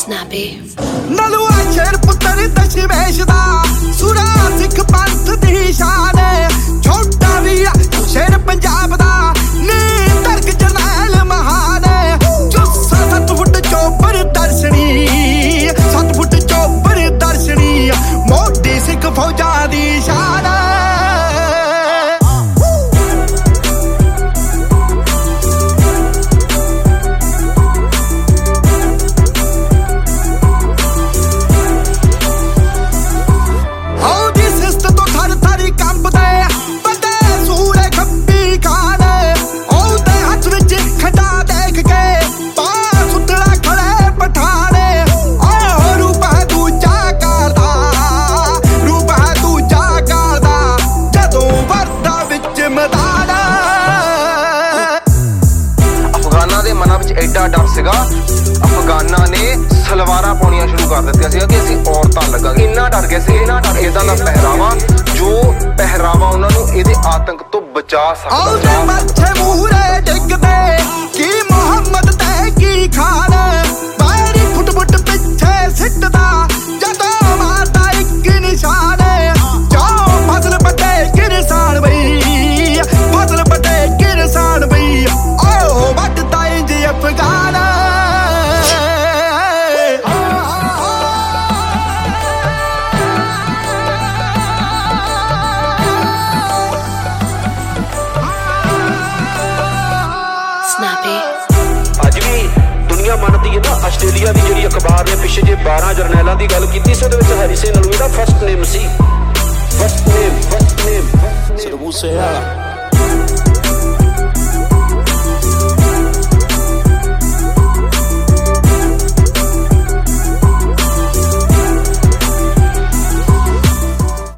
Snappy Nalwa ਸ਼ੇਰ ਪੁੱਤਰ ਦਸ਼ਮੇਸ਼ ਦਾ ਸੁਰਾ ਸਿੱਖ ਪੰਥ ਦੀ ਸ਼ਾਨ ਛੋਟਾ ਵੀ ਸ਼ੇਰ ਪੰਜਾਬ ਦਾ ਨੀ ਤਰਕ ਜਰਨੈਲ ਮਹਾਨ ਜੁੱਸਾ 7 ਫੁੱਟ ਚੋਪਰ ਦਰਸ਼ਨੀ 7 ਫੁੱਟ ਚੋਪਰ ਦਰਸ਼ਨੀ ਮੋਢੀ ਸਿੱਖ ਫੌਜਾਂ ਦੀ ਸ਼ਾਨ एडा डर सीगा अफगाना ने सलवारा पाउणियां शुरू कर दित्तियां सीगा कि असीं औरतां लगांगे इन्ना डर गए सी इदां दा पहरावा जो पहरावा उन्हां नूं इहदे आतंक तो बचा सकदा मत्थे मूहरे डिगदे की मुहम्मद ते की खान बाहरी फुट पिछे सिटदा जदों मारदा इक निशान जो फसल बटे किरसान बई फसल बटे किरसान बई ओ वटदा इंज अफगान अज भी दुनिया मनती है ना आस्ट्रेलिया की जी अखबार ने पिछे जे 12 जरनैलों की गल की हैरी सिंह नलूए का फर्स्ट नेम सी फर्स्ट नेम सदबू से